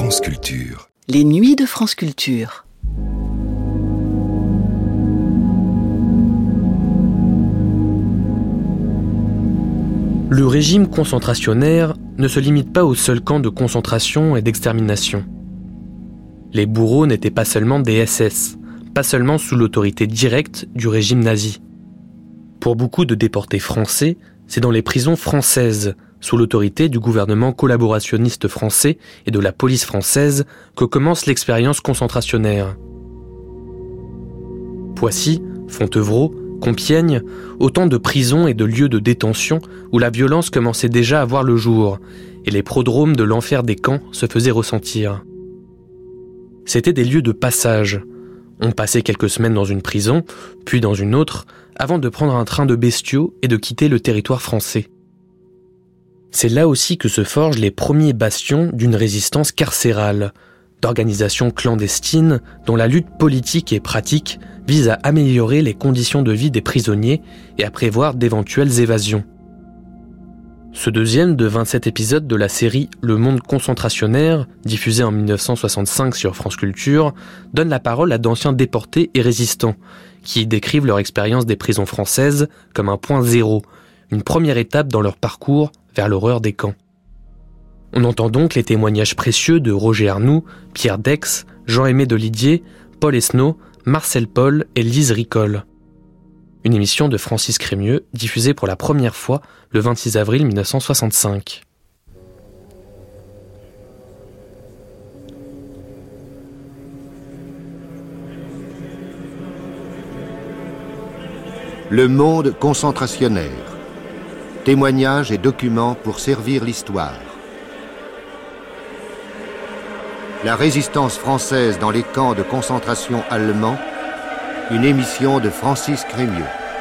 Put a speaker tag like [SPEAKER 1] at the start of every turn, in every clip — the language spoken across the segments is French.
[SPEAKER 1] France Culture.
[SPEAKER 2] Les nuits de France Culture.
[SPEAKER 3] Le régime concentrationnaire ne se limite pas aux seuls camps de concentration et d'extermination. Les bourreaux n'étaient pas seulement des SS, pas seulement sous l'autorité directe du régime nazi. Pour beaucoup de déportés français, c'est dans les prisons françaises, sous l'autorité du gouvernement collaborationniste français et de la police française, que commence l'expérience concentrationnaire. Poissy, Fontevraud, Compiègne, autant de prisons et de lieux de détention où la violence commençait déjà à voir le jour et les prodromes de l'enfer des camps se faisaient ressentir. C'étaient des lieux de passage. On passait quelques semaines dans une prison, puis dans une autre, avant de prendre un train de bestiaux et de quitter le territoire français. C'est là aussi que se forgent les premiers bastions d'une résistance carcérale, d'organisations clandestines dont la lutte politique et pratique vise à améliorer les conditions de vie des prisonniers et à prévoir d'éventuelles évasions. Ce deuxième de 27 épisodes de la série Le Monde concentrationnaire, diffusé en 1965 sur France Culture, donne la parole à d'anciens déportés et résistants, qui décrivent leur expérience des prisons françaises comme un point zéro, une première étape dans leur parcours vers l'horreur des camps. On entend donc les témoignages précieux de Roger Arnoux, Pierre Dex, Jean-Aimé Delidier, Paul Esnault, Marcel Paul et Lise Ricol. Une émission de Francis Crémieux, diffusée pour la première fois le 26 avril 1965.
[SPEAKER 4] Le monde concentrationnaire. Témoignages et documents pour servir l'histoire. La résistance française dans les camps de concentration allemands. Une émission de Francis Crémieux.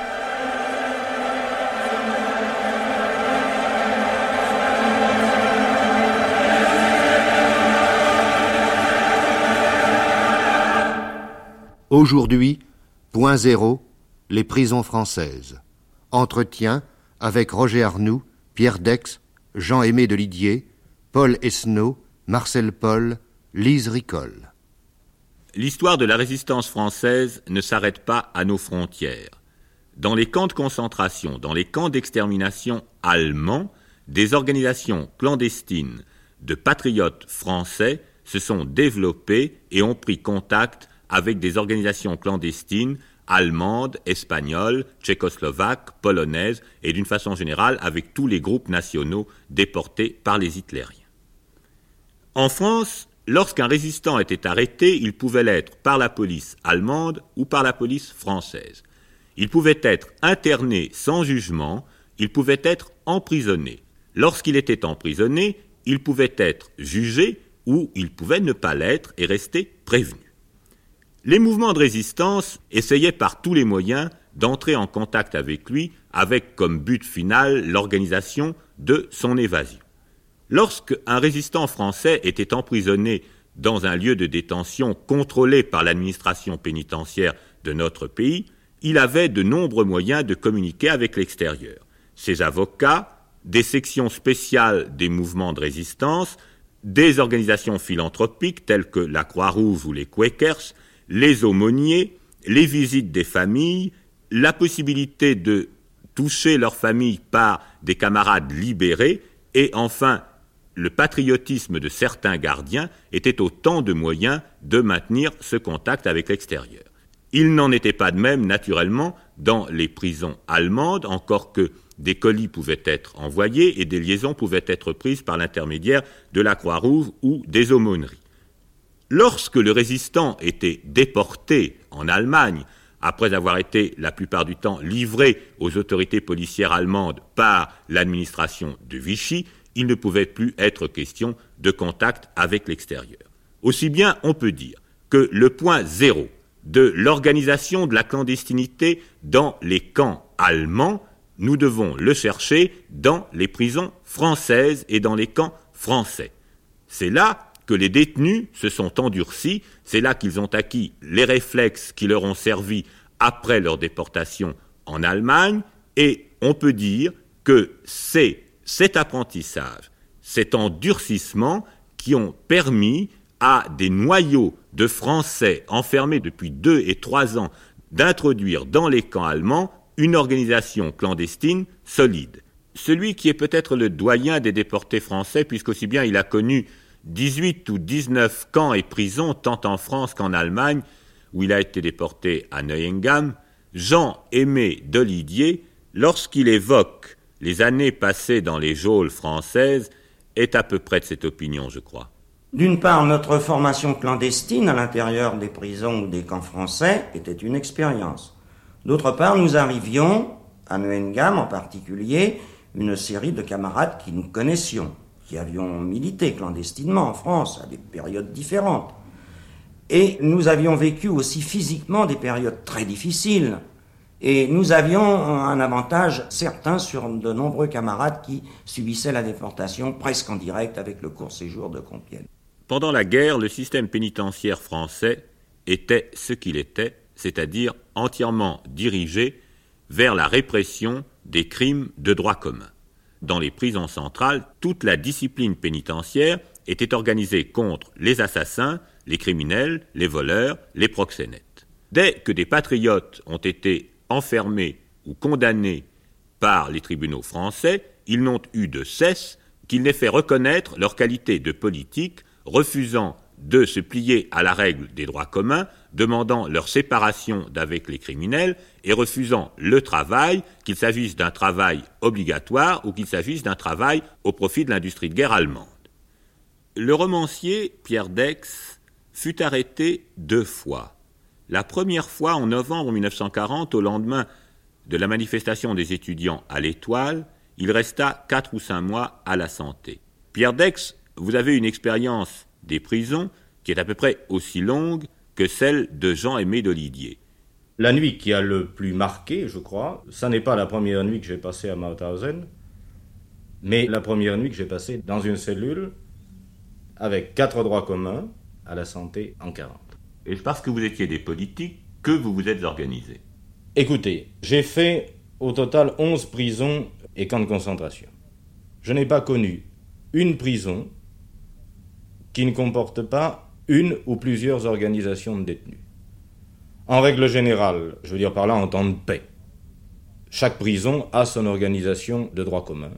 [SPEAKER 4] Aujourd'hui, point zéro, les prisons françaises. Entretien avec Roger Arnoux, Pierre Dex, Jean-Aimé Delidier, Paul Esnault, Marcel Paul, Lise Ricol.
[SPEAKER 5] L'histoire de la résistance française ne s'arrête pas à nos frontières. Dans les camps de concentration, dans les camps d'extermination allemands, des organisations clandestines de patriotes français se sont développées et ont pris contact avec des organisations clandestines allemandes, espagnoles, tchécoslovaques, polonaises et d'une façon générale avec tous les groupes nationaux déportés par les hitlériens. En France, lorsqu'un résistant était arrêté, il pouvait l'être par la police allemande ou par la police française. Il pouvait être interné sans jugement, il pouvait être emprisonné. Lorsqu'il était emprisonné, il pouvait être jugé ou il pouvait ne pas l'être et rester prévenu. Les mouvements de résistance essayaient par tous les moyens d'entrer en contact avec lui, avec comme but final l'organisation de son évasion. Lorsque un résistant français était emprisonné dans un lieu de détention contrôlé par l'administration pénitentiaire de notre pays, il avait de nombreux moyens de communiquer avec l'extérieur. Ses avocats, des sections spéciales des mouvements de résistance, des organisations philanthropiques telles que la Croix-Rouge ou les Quakers, les aumôniers, les visites des familles, la possibilité de toucher leur famille par des camarades libérés et enfin le patriotisme de certains gardiens était autant de moyens de maintenir ce contact avec l'extérieur. Il n'en était pas de même, naturellement, dans les prisons allemandes, encore que des colis pouvaient être envoyés et des liaisons pouvaient être prises par l'intermédiaire de la Croix-Rouge ou des aumôneries. Lorsque le résistant était déporté en Allemagne, après avoir été la plupart du temps livré aux autorités policières allemandes par l'administration de Vichy, il ne pouvait plus être question de contact avec l'extérieur. Aussi bien on peut dire que le point zéro de l'organisation de la clandestinité dans les camps allemands, nous devons le chercher dans les prisons françaises et dans les camps français. C'est là que les détenus se sont endurcis, c'est là qu'ils ont acquis les réflexes qui leur ont servi après leur déportation en Allemagne, et on peut dire que c'est cet apprentissage, cet endurcissement qui ont permis à des noyaux de Français enfermés depuis 2 et 3 ans d'introduire dans les camps allemands une organisation clandestine solide. Celui qui est peut-être le doyen des déportés français, puisqu'aussi bien il a connu 18 ou 19 camps et prisons, tant en France qu'en Allemagne, où il a été déporté à Neuengamme, Jean-Aimé Dolidier, lorsqu'il évoque les années passées dans les geôles françaises, est à peu près de cette opinion, je crois.
[SPEAKER 1] D'une part, notre formation clandestine à l'intérieur des prisons ou des camps français était une expérience. D'autre part, nous arrivions, à Neuengamme en particulier, une série de camarades qui nous connaissions, qui avions milité clandestinement en France à des périodes différentes. Et nous avions vécu aussi physiquement des périodes très difficiles. Et nous avions un avantage certain sur de nombreux camarades qui subissaient la déportation presque en direct avec le court séjour de Compiègne.
[SPEAKER 5] Pendant la guerre, le système pénitentiaire français était ce qu'il était, c'est-à-dire entièrement dirigé vers la répression des crimes de droit commun. Dans les prisons centrales, toute la discipline pénitentiaire était organisée contre les assassins, les criminels, les voleurs, les proxénètes. Dès que des patriotes ont été enfermés ou condamnés par les tribunaux français, ils n'ont eu de cesse qu'ils n'aient fait reconnaître leur qualité de politique, refusant de se plier à la règle des droits communs, demandant leur séparation d'avec les criminels et refusant le travail, qu'il s'agisse d'un travail obligatoire ou qu'il s'agisse d'un travail au profit de l'industrie de guerre allemande. Le romancier Pierre Dex fut arrêté 2 fois. La première fois en novembre 1940, au lendemain de la manifestation des étudiants à l'Étoile, il resta 4 ou 5 mois à la Santé. Pierre Dex, vous avez une expérience des prisons qui est à peu près aussi longue que celle de Jean-Aimé Dolidier.
[SPEAKER 6] La nuit qui a le plus marqué, je crois, ça n'est pas la première nuit que j'ai passée à Mauthausen, mais la première nuit que j'ai passée dans une cellule avec 4 droits communs à la Santé en 40.
[SPEAKER 5] Et parce que vous étiez des politiques que vous vous êtes organisés.
[SPEAKER 6] Écoutez, j'ai fait au total 11 prisons et camps de concentration. Je n'ai pas connu une prison qui ne comporte pas une ou plusieurs organisations de détenus. En règle générale, je veux dire par là en temps de paix, chaque prison a son organisation de droit commun,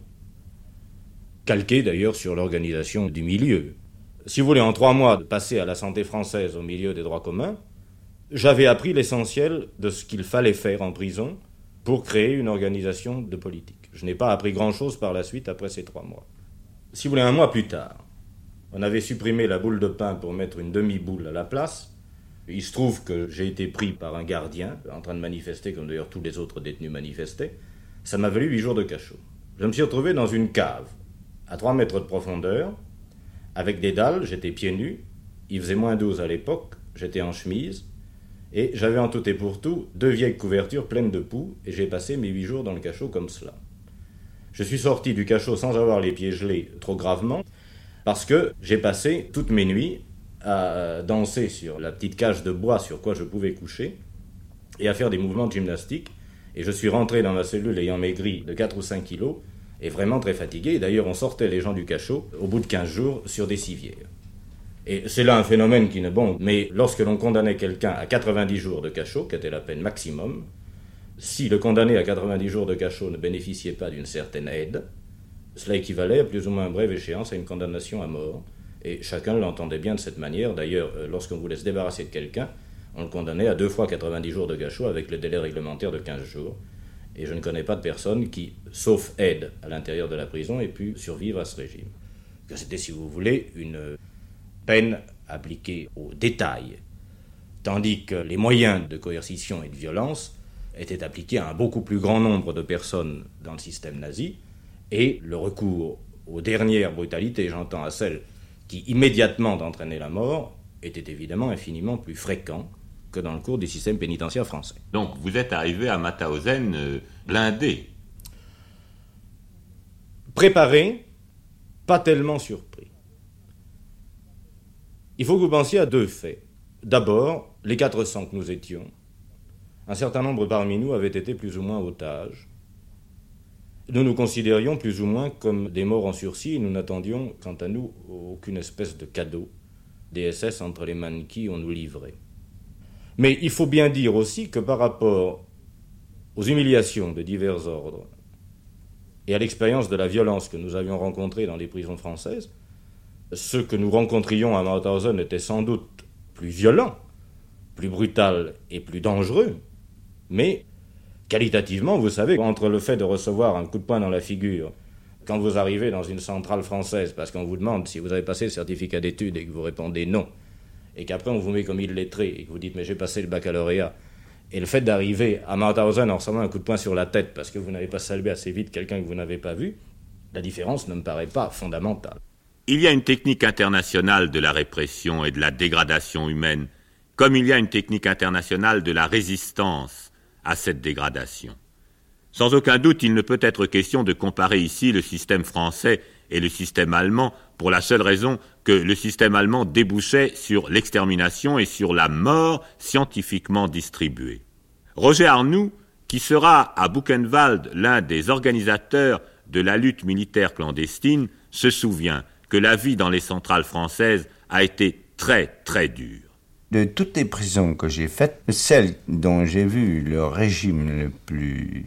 [SPEAKER 6] calquée d'ailleurs sur l'organisation du milieu. Si vous voulez, en 3 mois de passer à la Santé française au milieu des droits communs, j'avais appris l'essentiel de ce qu'il fallait faire en prison pour créer une organisation de politique. Je n'ai pas appris grand-chose par la suite après ces 3 mois. Si vous voulez, 1 mois plus tard, on avait supprimé la boule de pain pour mettre une demi-boule à la place. Il se trouve que j'ai été pris par un gardien, en train de manifester, comme d'ailleurs tous les autres détenus manifestaient. Ça m'a valu 8 jours de cachot. Je me suis retrouvé dans une cave, à 3 mètres de profondeur, avec des dalles, j'étais pieds nus, il faisait -12 à l'époque, j'étais en chemise, et j'avais en tout et pour tout 2 vieilles couvertures pleines de poux, et j'ai passé mes 8 jours dans le cachot comme cela. Je suis sorti du cachot sans avoir les pieds gelés trop gravement, parce que j'ai passé toutes mes nuits à danser sur la petite cage de bois sur quoi je pouvais coucher, et à faire des mouvements de gymnastique, et je suis rentré dans ma cellule ayant maigri de 4 ou 5 kilos, et vraiment très fatigué. Et d'ailleurs, on sortait les gens du cachot au bout de 15 jours sur des civières. Et c'est là un phénomène qui n'est bon, mais lorsque l'on condamnait quelqu'un à 90 jours de cachot, qui était la peine maximum, si le condamné à 90 jours de cachot ne bénéficiait pas d'une certaine aide, cela équivalait à plus ou moins brève échéance à une condamnation à mort. Et chacun l'entendait bien de cette manière. D'ailleurs, lorsqu'on voulait se débarrasser de quelqu'un, on le condamnait à 2 fois 90 jours de cachot avec le délai réglementaire de 15 jours. Et je ne connais pas de personne qui, sauf aide à l'intérieur de la prison, ait pu survivre à ce régime. Que c'était, si vous voulez, une peine appliquée au détail, tandis que les moyens de coercition et de violence étaient appliqués à un beaucoup plus grand nombre de personnes dans le système nazi, et le recours aux dernières brutalités, j'entends à celles qui immédiatement entraînaient la mort, était évidemment infiniment plus fréquent que dans le cours du système pénitentiaire français.
[SPEAKER 5] Donc vous êtes arrivé à Mauthausen blindé.
[SPEAKER 6] Préparé, pas tellement surpris. Il faut que vous pensiez à 2 faits. D'abord, les 400 que nous étions, un certain nombre parmi nous avaient été plus ou moins otages. nous nous considérions plus ou moins comme des morts en sursis et nous n'attendions, quant à nous, aucune espèce de cadeau des SS entre les mains de qui on nous livrait. Mais il faut bien dire aussi que par rapport aux humiliations de divers ordres et à l'expérience de la violence que nous avions rencontrée dans les prisons françaises, ce que nous rencontrions à Mauthausen était sans doute plus violent, plus brutal et plus dangereux, mais qualitativement, vous savez, entre le fait de recevoir un coup de poing dans la figure quand vous arrivez dans une centrale française parce qu'on vous demande si vous avez passé le certificat d'études et que vous répondez non, et qu'après on vous met comme illettré et que vous dites mais j'ai passé le baccalauréat, et le fait d'arriver à Mauthausen en recevant un coup de poing sur la tête parce que vous n'avez pas salué assez vite quelqu'un que vous n'avez pas vu, la différence ne me paraît pas fondamentale.
[SPEAKER 5] Il y a une technique internationale de la répression et de la dégradation humaine, comme il y a une technique internationale de la résistance à cette dégradation. Sans aucun doute, il ne peut être question de comparer ici le système français et le système allemand pour la seule raison que le système allemand débouchait sur l'extermination et sur la mort scientifiquement distribuée. Roger Arnoux, qui sera à Buchenwald l'un des organisateurs de la lutte militaire clandestine, se souvient que la vie dans les centrales françaises a été très très dure.
[SPEAKER 7] De toutes les prisons que j'ai faites, celle dont j'ai vu le régime le plus,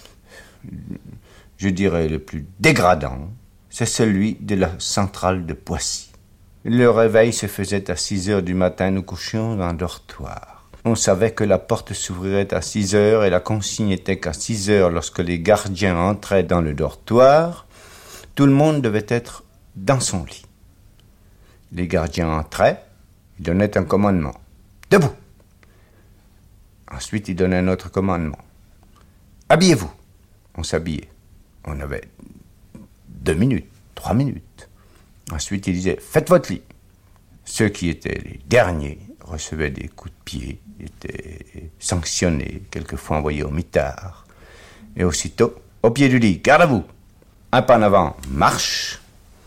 [SPEAKER 7] je dirais, le plus dégradant, c'est celui de la centrale de Poissy. Le réveil se faisait à 6 heures du matin, nous couchions dans un dortoir. On savait que la porte s'ouvrirait à 6 heures et la consigne était qu'à 6 heures, lorsque les gardiens entraient dans le dortoir, tout le monde devait être dans son lit. Les gardiens entraient, ils donnaient un commandement. Debout. Ensuite, ils donnaient un autre commandement. Habillez-vous. On s'habillait. On avait 2 minutes, 3 minutes. Ensuite, ils disaient, faites votre lit. Ceux qui étaient les derniers recevaient des coups de pied, étaient sanctionnés, quelquefois envoyés au mitard. Et aussitôt, au pied du lit, garde à vous. Un pas en avant, marche.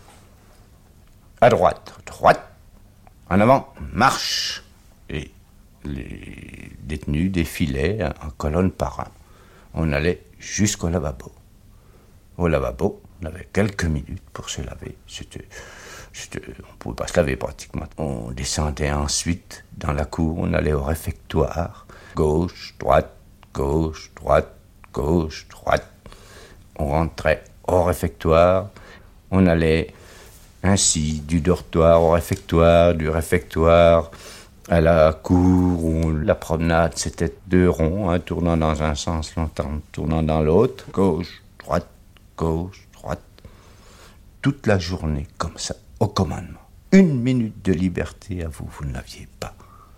[SPEAKER 7] À droite, droite. En avant, marche. Et les détenus défilaient en colonne par un. On allait jusqu'au lavabo. Au lavabo, on avait quelques minutes pour se laver. On ne pouvait pas se laver pratiquement. On descendait ensuite dans la cour, on allait au réfectoire. Gauche, droite, gauche, droite, gauche, droite. On rentrait au réfectoire. On allait ainsi du dortoir au réfectoire, du réfectoire à la cour où la promenade c'était 2 ronds, tournant dans un sens longtemps, tournant dans l'autre, gauche, droite, toute la journée comme ça, au commandement. 1 minute de liberté à vous, vous ne l'aviez pas.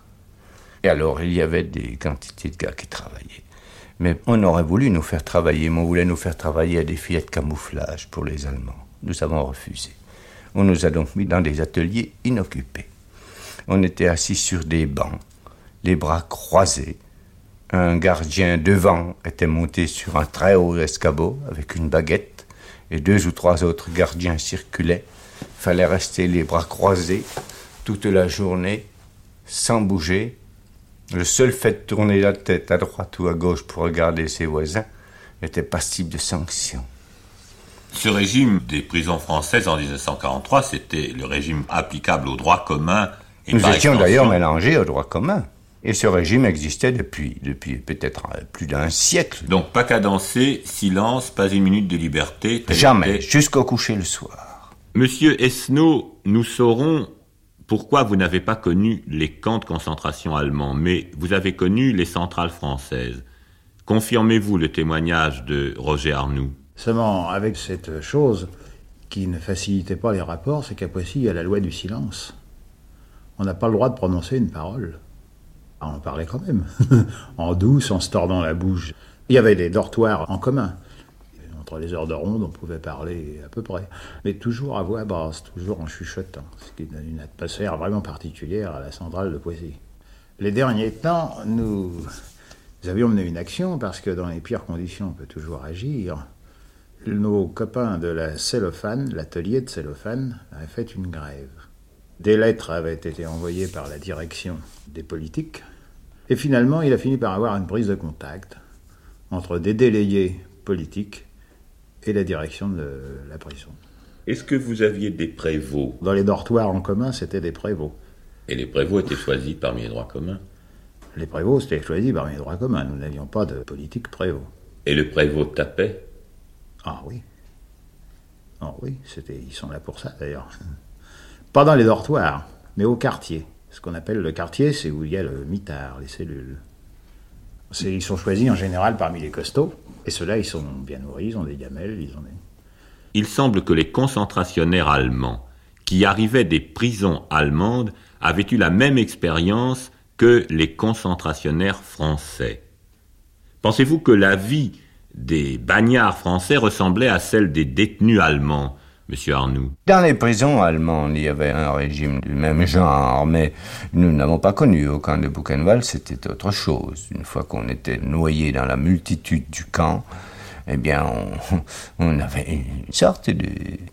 [SPEAKER 7] Et alors il y avait des quantités de gars qui travaillaient. Mais on aurait voulu nous faire travailler, mais on voulait nous faire travailler à des filets de camouflage pour les Allemands. Nous avons refusé. On nous a donc mis dans des ateliers inoccupés. On était assis sur des bancs, les bras croisés. Un gardien devant était monté sur un très haut escabeau avec une baguette et 2 ou 3 autres gardiens circulaient. Il fallait rester les bras croisés toute la journée, sans bouger. Le seul fait de tourner la tête à droite ou à gauche pour regarder ses voisins était passible de sanctions.
[SPEAKER 5] Ce régime des prisons françaises en 1943, c'était le régime applicable au droit commun. Et
[SPEAKER 7] nous étions d'ailleurs mélangés au droit commun. Et ce régime existait depuis peut-être plus d'1 siècle.
[SPEAKER 5] Donc pas cadencé, silence, pas une minute de liberté.
[SPEAKER 7] Jamais, jusqu'au coucher le soir.
[SPEAKER 5] Monsieur Esnault, nous saurons pourquoi vous n'avez pas connu les camps de concentration allemands, mais vous avez connu les centrales françaises. Confirmez-vous le témoignage de Roger Arnoux?
[SPEAKER 8] Seulement, avec cette chose qui ne facilitait pas les rapports, c'est qu'à Poissy, il y a la loi du silence. On n'a pas le droit de prononcer une parole. On parlait quand même, en douce, en se tordant la bouche. Il y avait des dortoirs en commun. Entre les heures de ronde, on pouvait parler à peu près. Mais toujours à voix basse, toujours en chuchotant, ce qui donne une atmosphère vraiment particulière à la centrale de Poissy. Les derniers temps, nous avions mené une action, parce que dans les pires conditions, on peut toujours agir. Nos copains de la cellophane, l'atelier de cellophane, avaient fait une grève. Des lettres avaient été envoyées par la direction des politiques. Et finalement, il a fini par avoir une prise de contact entre des délégués politiques et la direction de la prison.
[SPEAKER 5] Est-ce que vous aviez des prévôts?
[SPEAKER 8] Dans les dortoirs en commun, c'était des prévôts.
[SPEAKER 5] Et les prévôts étaient choisis parmi les droits communs?
[SPEAKER 8] Les prévôts, c'était choisi parmi les droits communs. Nous n'avions pas de politique prévôt.
[SPEAKER 5] Et le prévôt tapait?
[SPEAKER 8] Ah oui. Ah oui, ils sont là pour ça d'ailleurs. Pas dans les dortoirs, mais au quartier. Ce qu'on appelle le quartier, c'est où il y a le mitard, les cellules. Ils sont choisis en général parmi les costauds. Et ceux-là, ils sont bien nourris, ils ont des gamelles, ils ont des...
[SPEAKER 5] Il semble que les concentrationnaires allemands qui arrivaient des prisons allemandes avaient eu la même expérience que les concentrationnaires français. Pensez-vous que la vie des bagnards français ressemblait à celle des détenus allemands, Monsieur Arnoux?
[SPEAKER 7] Dans les prisons allemandes, il y avait un régime du même genre, mais nous n'avons pas connu au camp de Buchenwald, c'était autre chose. Une fois qu'on était noyé dans la multitude du camp, eh bien, on avait une sorte de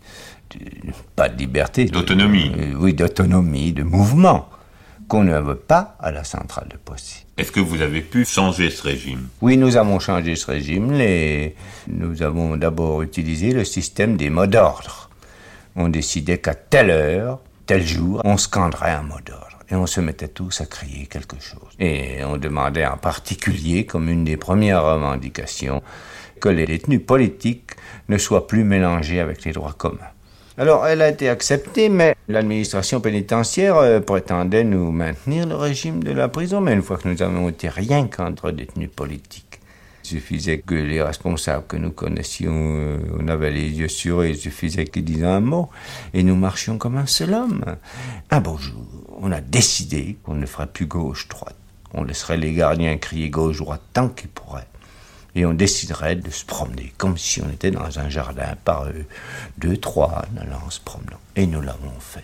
[SPEAKER 7] pas de liberté.
[SPEAKER 5] D'autonomie.
[SPEAKER 7] Oui, d'autonomie, de mouvement, qu'on n'avait pas à la centrale de Poissy.
[SPEAKER 5] Est-ce que vous avez pu changer ce régime?
[SPEAKER 7] Oui, nous avons changé ce régime. Nous avons d'abord utilisé le système des mots d'ordre. On décidait qu'à telle heure, tel jour, on scanderait un mot d'ordre. Et on se mettait tous à crier quelque chose. Et on demandait en particulier, comme une des premières revendications, que les détenus politiques ne soient plus mélangés avec les droits communs. Alors, elle a été acceptée, mais l'administration pénitentiaire prétendait nous maintenir le régime de la prison, mais une fois que nous avons été rien qu'entre détenus politiques. Il suffisait que les responsables que nous connaissions, on avait les yeux sur eux, il suffisait qu'ils disent un mot, et nous marchions comme un seul homme. Un beau jour, on a décidé qu'on ne ferait plus gauche-droite. On laisserait les gardiens crier gauche-droite tant qu'ils pourraient. Et on déciderait de se promener, comme si on était dans un jardin par 2, 3, en allant se promenant. Et nous l'avons fait.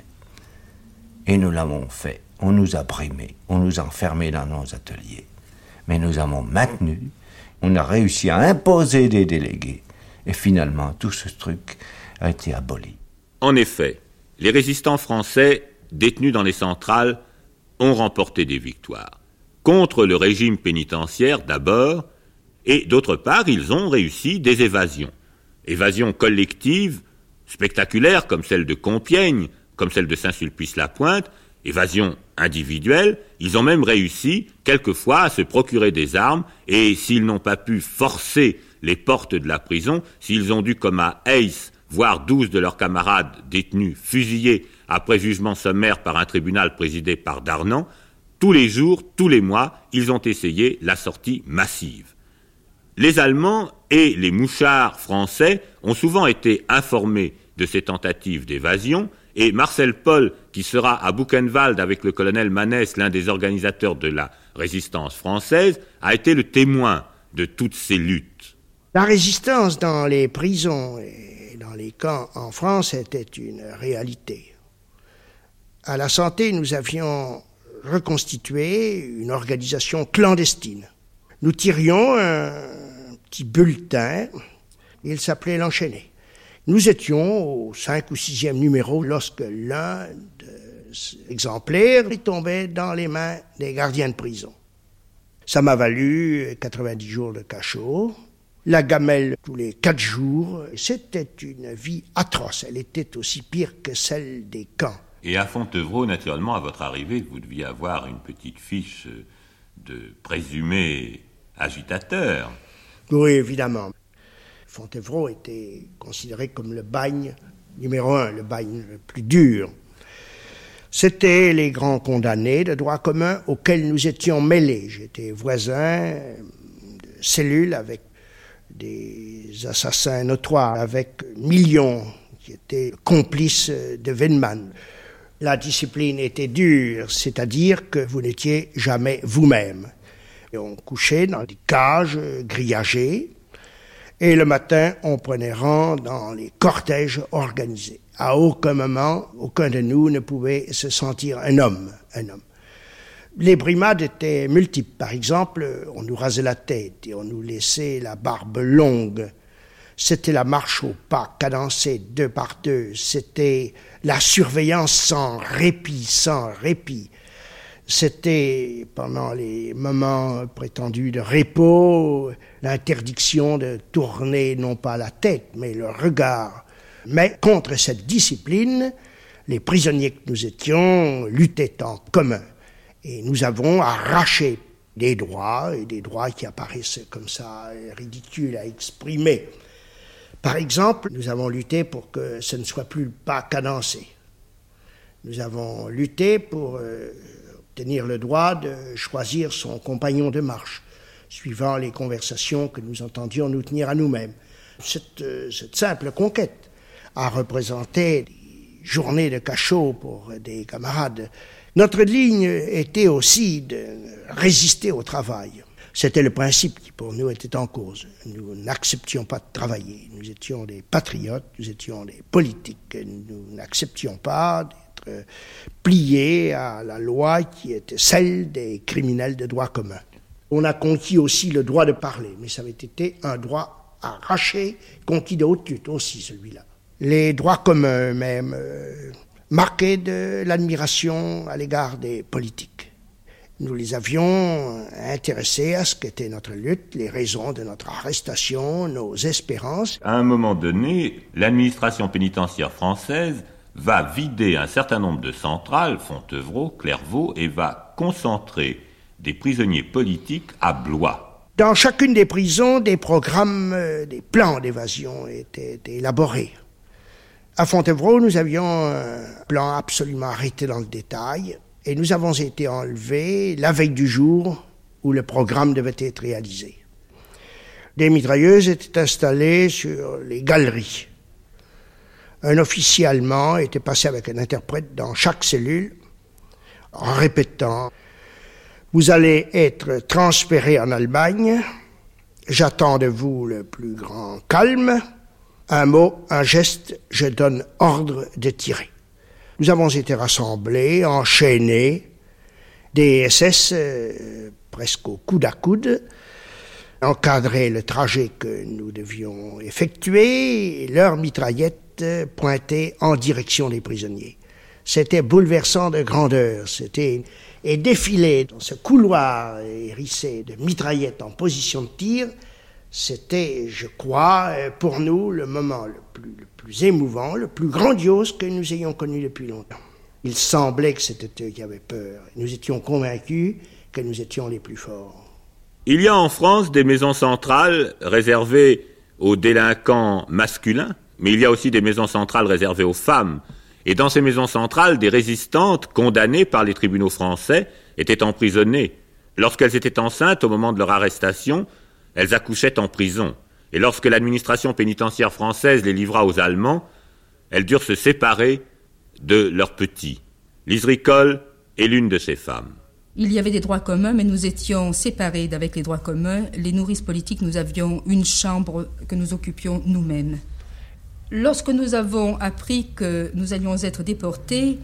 [SPEAKER 7] Et nous l'avons fait. On nous a brimés, on nous a enfermés dans nos ateliers. Mais nous avons maintenu, on a réussi à imposer des délégués. Et finalement, tout ce truc a été aboli.
[SPEAKER 5] En effet, les résistants français, détenus dans les centrales, ont remporté des victoires. Contre le régime pénitentiaire d'abord, et d'autre part, ils ont réussi des évasions. Évasions collectives, spectaculaires comme celle de Compiègne, comme celle de Saint-Sulpice-la-Pointe, évasions individuelles, ils ont même réussi, quelquefois, à se procurer des armes, et s'ils n'ont pas pu forcer les portes de la prison, s'ils ont dû, comme à Hayes, voir 12 de leurs camarades détenus fusillés après jugement sommaire par un tribunal présidé par Darnand, tous les jours, tous les mois, ils ont essayé la sortie massive. Les Allemands et les mouchards français ont souvent été informés de ces tentatives d'évasion, et Marcel Paul, qui sera à Buchenwald avec le colonel Manès, l'un des organisateurs de la résistance française, a été le témoin de toutes ces luttes.
[SPEAKER 9] La résistance dans les prisons et dans les camps en France était une réalité. À la Santé, nous avions reconstitué une organisation clandestine. Nous tirions un petit bulletin, il s'appelait l'Enchaîné. Nous étions au 5 ou 6e numéro lorsque l'un des exemplaires tombait dans les mains des gardiens de prison. Ça m'a valu 90 jours de cachot, la gamelle tous les 4 jours. C'était une vie atroce, elle était aussi pire que celle des camps.
[SPEAKER 5] Et à Fontevraud, naturellement, à votre arrivée, vous deviez avoir une petite fiche de présumé agitateur.
[SPEAKER 9] Oui, évidemment. Fontevraud était considéré comme le bagne numéro 1, le bagne le plus dur. C'était les grands condamnés de droit commun auxquels nous étions mêlés. J'étais voisin de cellule avec des assassins notoires, avec Million, qui était complice de Weinmann. La discipline était dure, c'est-à-dire que vous n'étiez jamais vous-même. Et on couchait dans des cages grillagées, et le matin, on prenait rang dans les cortèges organisés. À aucun moment, aucun de nous ne pouvait se sentir un homme. Les brimades étaient multiples. Par exemple, on nous rasait la tête et on nous laissait la barbe longue. C'était la marche au pas, cadencée 2 par 2. C'était la surveillance sans répit. C'était, pendant les moments prétendus de repos, l'interdiction de tourner non pas la tête, mais le regard. Mais contre cette discipline, les prisonniers que nous étions luttaient en commun. Et nous avons arraché des droits, et des droits qui apparaissent comme ça ridicules à exprimer. Par exemple, nous avons lutté pour que ce ne soit plus le pas cadencé. Nous avons lutté pour obtenir le droit de choisir son compagnon de marche, suivant les conversations que nous entendions nous tenir à nous-mêmes. Cette simple conquête a représenté des journées de cachot pour des camarades. Notre ligne était aussi de résister au travail. C'était le principe qui pour nous était en cause. Nous n'acceptions pas de travailler. Nous étions des patriotes, nous étions des politiques. Nous n'acceptions pas d'être pliés à la loi qui était celle des criminels de droit commun. On a conquis aussi le droit de parler, mais ça avait été un droit arraché, conquis de haute lutte aussi celui-là. Les droits communs même marquaient de l'admiration à l'égard des politiques. Nous les avions intéressés à ce qu'était notre lutte, les raisons de notre arrestation, nos espérances.
[SPEAKER 5] À un moment donné, l'administration pénitentiaire française va vider un certain nombre de centrales, Fontevraud, Clairvaux, et va concentrer des prisonniers politiques à Blois.
[SPEAKER 9] Dans chacune des prisons, des programmes, des plans d'évasion étaient élaborés. À Fontevraud, nous avions un plan absolument arrêté dans le détail, et nous avons été enlevés la veille du jour où le programme devait être réalisé. Des mitrailleuses étaient installées sur les galeries. Un officier allemand était passé avec un interprète dans chaque cellule, en répétant « Vous allez être transférés en Allemagne, j'attends de vous le plus grand calme, un mot, un geste, je donne ordre de tirer ». Nous avons été rassemblés, enchaînés, des SS presque au coude à coude, encadraient le trajet que nous devions effectuer, et leurs mitraillettes pointaient en direction des prisonniers. C'était bouleversant de grandeur, et défiler dans ce couloir hérissé de mitraillettes en position de tir, c'était, je crois, pour nous, le moment le plus émouvant, le plus grandiose que nous ayons connu depuis longtemps. Il semblait que c'était eux qui avaient peur. Nous étions convaincus que nous étions les plus forts.
[SPEAKER 5] Il y a en France des maisons centrales réservées aux délinquants masculins, mais il y a aussi des maisons centrales réservées aux femmes. Et dans ces maisons centrales, des résistantes condamnées par les tribunaux français étaient emprisonnées. Lorsqu'elles étaient enceintes, au moment de leur arrestation, elles accouchaient en prison. Et lorsque l'administration pénitentiaire française les livra aux Allemands, elles durent se séparer de leurs petits. Lise Ricol est l'une de ces femmes.
[SPEAKER 10] Il y avait des droits communs, mais nous étions séparés d'avec les droits communs. Les nourrices politiques, nous avions une chambre que nous occupions nous-mêmes. Lorsque nous avons appris que nous allions être déportés,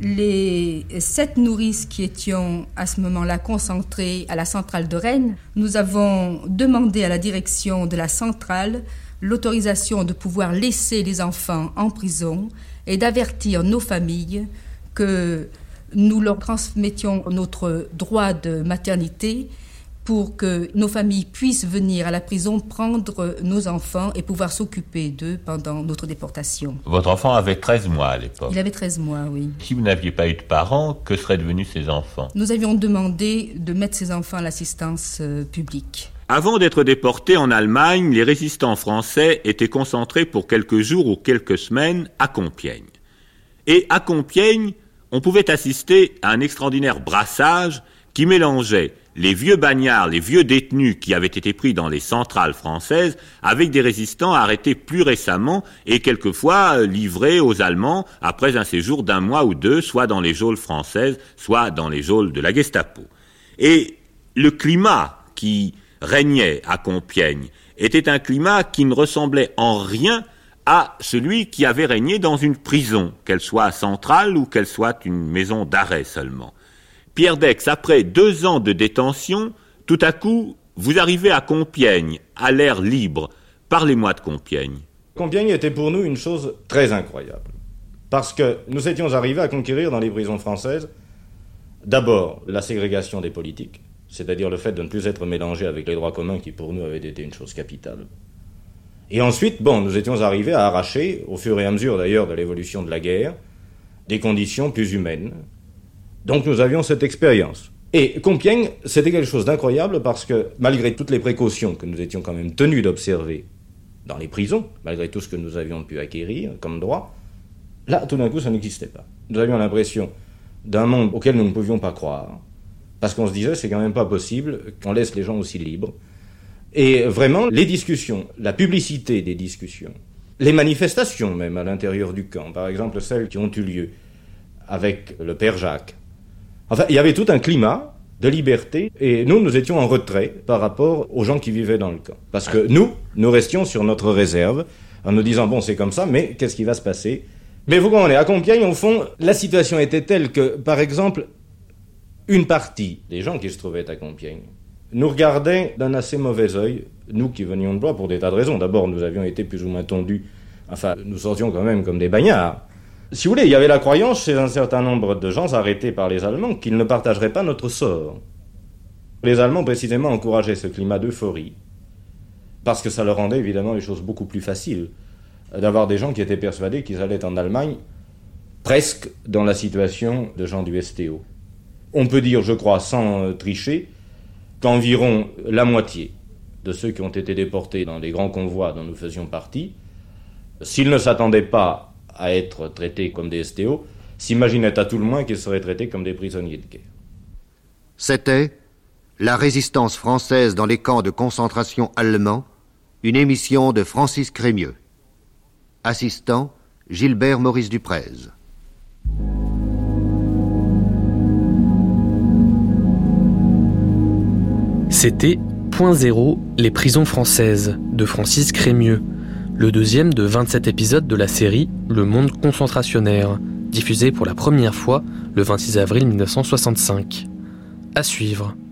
[SPEAKER 10] les 7 nourrices qui étions à ce moment-là concentrées à la centrale de Rennes, nous avons demandé à la direction de la centrale l'autorisation de pouvoir laisser les enfants en prison et d'avertir nos familles que nous leur transmettions notre droit de maternité pour que nos familles puissent venir à la prison prendre nos enfants et pouvoir s'occuper d'eux pendant notre déportation.
[SPEAKER 5] Votre enfant avait 13 mois à l'époque.
[SPEAKER 10] Il avait 13 mois, oui.
[SPEAKER 5] Si vous n'aviez pas eu de parents, que seraient devenus ces enfants?
[SPEAKER 10] Nous avions demandé de mettre ces enfants à l'assistance publique.
[SPEAKER 5] Avant d'être déportés en Allemagne, les résistants français étaient concentrés pour quelques jours ou quelques semaines à Compiègne. Et à Compiègne, on pouvait assister à un extraordinaire brassage qui mélangeait les vieux bagnards, les vieux détenus qui avaient été pris dans les centrales françaises avec des résistants arrêtés plus récemment et quelquefois livrés aux Allemands après un séjour d'1 mois ou 2, soit dans les geôles françaises, soit dans les geôles de la Gestapo. Et le climat qui régnait à Compiègne était un climat qui ne ressemblait en rien à celui qui avait régné dans une prison, qu'elle soit centrale ou qu'elle soit une maison d'arrêt seulement. Pierre Dex, après 2 ans de détention, tout à coup, vous arrivez à Compiègne, à l'air libre. Parlez-moi de Compiègne.
[SPEAKER 6] Compiègne était pour nous une chose très incroyable. Parce que nous étions arrivés à conquérir dans les prisons françaises D'abord, la ségrégation des politiques, c'est-à-dire le fait de ne plus être mélangé avec les droits communs qui pour nous avaient été une chose capitale. Et ensuite, nous étions arrivés à arracher, au fur et à mesure d'ailleurs de l'évolution de la guerre, des conditions plus humaines. Donc nous avions cette expérience. Et Compiègne, c'était quelque chose d'incroyable parce que malgré toutes les précautions que nous étions quand même tenus d'observer dans les prisons, malgré tout ce que nous avions pu acquérir comme droit, là, tout d'un coup, ça n'existait pas. Nous avions l'impression d'un monde auquel nous ne pouvions pas croire, parce qu'on se disait, c'est quand même pas possible qu'on laisse les gens aussi libres. Et vraiment, les discussions, la publicité des discussions, les manifestations même à l'intérieur du camp, par exemple celles qui ont eu lieu avec le père Jacques. Enfin, il y avait tout un climat de liberté, et nous étions en retrait par rapport aux gens qui vivaient dans le camp. Parce que nous restions sur notre réserve, en nous disant, bon, c'est comme ça, mais qu'est-ce qui va se passer ? Mais vous comprenez, à Compiègne, au fond, la situation était telle que, par exemple, une partie des gens qui se trouvaient à Compiègne nous regardaient d'un assez mauvais œil, nous qui venions de Blois pour des tas de raisons. D'abord, nous avions été plus ou moins tondus, enfin, nous sortions quand même comme des bagnards. Si vous voulez, il y avait la croyance chez un certain nombre de gens arrêtés par les Allemands qu'ils ne partageraient pas notre sort. Les Allemands, précisément, encourageaient ce climat d'euphorie, parce que ça leur rendait évidemment les choses beaucoup plus faciles d'avoir des gens qui étaient persuadés qu'ils allaient en Allemagne presque dans la situation de gens du STO. On peut dire, je crois, sans tricher, qu'environ la moitié de ceux qui ont été déportés dans les grands convois dont nous faisions partie, s'ils ne s'attendaient pas à être traités comme des STO, s'imaginaient à tout le moins qu'ils seraient traités comme des prisonniers de guerre.
[SPEAKER 4] C'était La résistance française dans les camps de concentration allemands, une émission de Francis Crémieux. Assistant, Gilbert Maurice Duprez.
[SPEAKER 3] C'était Point Zéro, les prisons françaises, de Francis Crémieux, le deuxième de 27 épisodes de la série Le Monde concentrationnaire, diffusé pour la première fois le 26 avril 1965. À suivre.